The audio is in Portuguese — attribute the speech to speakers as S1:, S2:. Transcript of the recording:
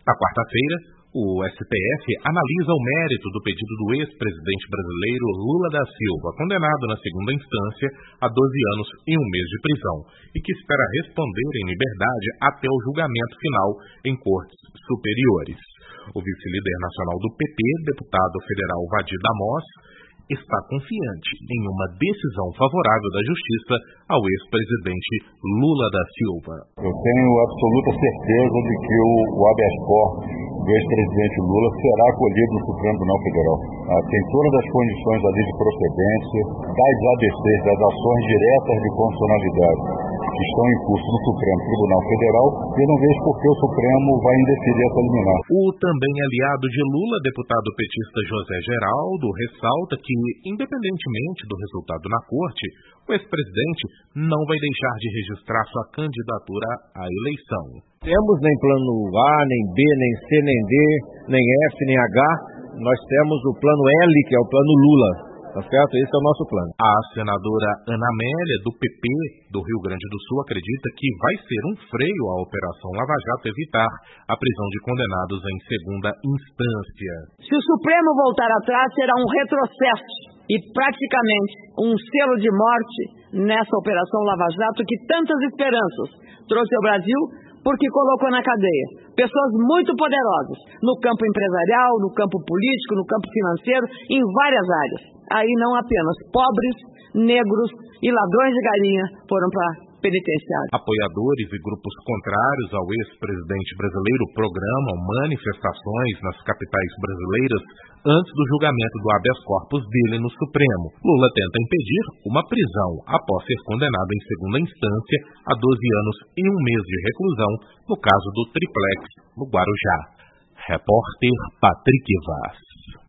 S1: Na quarta-feira, o STF analisa o mérito do pedido do ex-presidente brasileiro Lula da Silva, condenado na segunda instância a 12 anos e 1 mês de prisão, e que espera responder em liberdade até o julgamento final em cortes superiores. O vice-líder nacional do PP, deputado federal Vadir Damós, está confiante em uma decisão favorável da Justiça ao ex-presidente Lula da Silva.
S2: Eu tenho absoluta certeza de que o habeas corpus do ex-presidente Lula será acolhido no Supremo Tribunal Federal. Tem todas as condições ali de procedência, das ADCs, das ações diretas de constitucionalidade que estão em curso no Supremo Tribunal Federal, e eu não vejo por que o Supremo vai indeferir essa liminar.
S1: O também aliado de Lula, deputado petista José Geraldo, ressalta que, independentemente do resultado na corte, o ex-presidente não vai deixar de registrar sua candidatura à eleição.
S3: Temos nem plano A, nem B, nem C, nem D, nem F, nem H. Nós temos o plano L, que é o plano Lula. Tá certo? Esse é o nosso plano.
S1: A senadora Ana Amélia, do PP do Rio Grande do Sul, acredita que vai ser um freio à Operação Lava Jato evitar a prisão de condenados em segunda instância.
S4: Se o Supremo voltar atrás, será um retrocesso e praticamente um selo de morte nessa Operação Lava Jato que tantas esperanças trouxe ao Brasil, porque colocou na cadeia pessoas muito poderosas no campo empresarial, no campo político, no campo financeiro, em várias áreas. Aí não apenas pobres, negros e ladrões de galinha foram para penitenciário.
S1: Apoiadores e grupos contrários ao ex-presidente brasileiro programam manifestações nas capitais brasileiras antes do julgamento do habeas corpus dele no Supremo. Lula tenta impedir uma prisão após ser condenado em segunda instância a 12 anos e 1 mês de reclusão no caso do triplex no Guarujá. Repórter Patrick Vaz.